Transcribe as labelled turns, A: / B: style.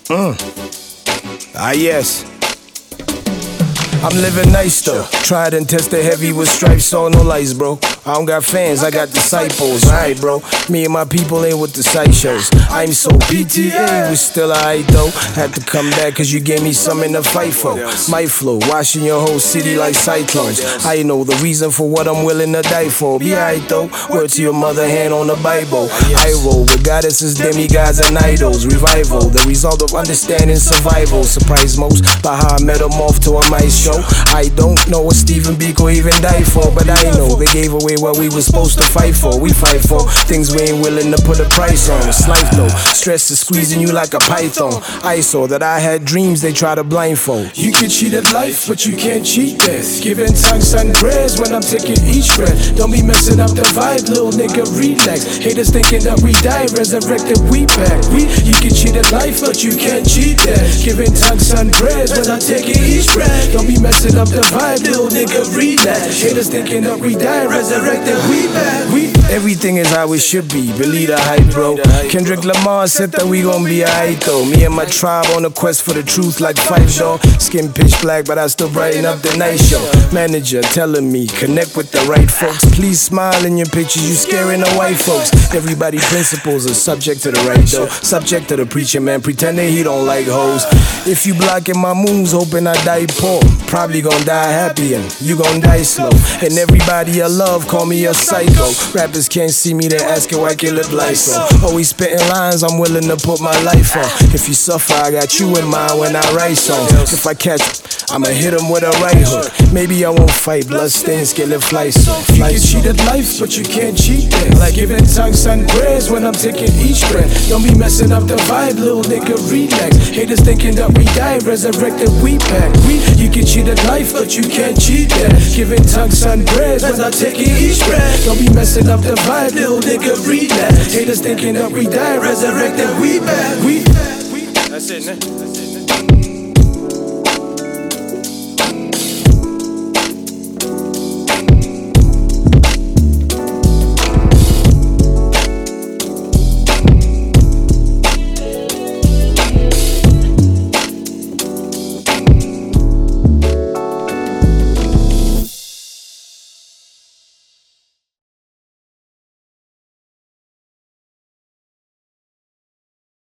A: Yes. I'm living nice though. Tried and tested heavy with stripes, saw no lights, bro. I don't got fans, I got disciples. Alright, bro. Me and my people ain't with the sideshows. I'm so PTA, we still alright though. Had to come back cause you gave me something to fight for. My flow, washing your whole city like cyclones. I know the reason for what I'm willing to die for. Be alright though. Word to your mother, hand on the Bible. I roll with goddesses, demigods, and idols. Revival, the result of understanding survival. Surprised most by how I metamorphed to a maestro. I don't know what Stephen Biko even died for, but I know they gave away what we were supposed to fight for. We fight for things we ain't willing to put a price on. It's life though, stress is squeezing you like a python. I saw that I had dreams they try to blindfold. You can cheat at life, but you can't cheat death. Giving thanks and prayers when I'm taking each breath. Don't be messing up the vibe, little nigga, relax. Haters thinking that we die, resurrected, we back. You can cheat at life, but you can't cheat death. Giving thanks and prayers when I'm taking each breath. Don't be messing up the vibe, little nigga, relax. Haters thinking that we die, resurrected, we back. Everything is how it should be, believe the hype, bro. Kendrick Lamar said that we gon' be alright though. Me and my tribe on a quest for the truth like Fife Dog. Skin pitch black, but I still brighten up the night show. Manager telling me, connect with the right folks. Please smile in your pictures, you scaring the white folks. Everybody principles are subject to the right though. Subject to the preacher man, pretending he don't like hoes. If you blocking my moves, hoping I die poor, probably gon' die happy and you gon' die slow. And everybody I love call me a psycho. Rappers can't see me, they asking why you look like so. Always spitting lines, I'm willing to put my life on. If you suffer, I got you in mind when I write songs. If I catch, I'ma hit him with a right hook. Maybe I won't fight, blood stains, killing flights. You can cheat at life, but you can't cheat death. Like giving thanks and prayers when I'm taking each breath. Don't be messing up the vibe, little nigga, relax. Haters thinking that we die, resurrected, we back. You can cheat at life, but you can't cheat death. Giving thanks and prayers when I'm taking each breath. Don't be messing up the vibe, little nigga, relax. Haters thinking that we die, resurrected, we back. That's it, man.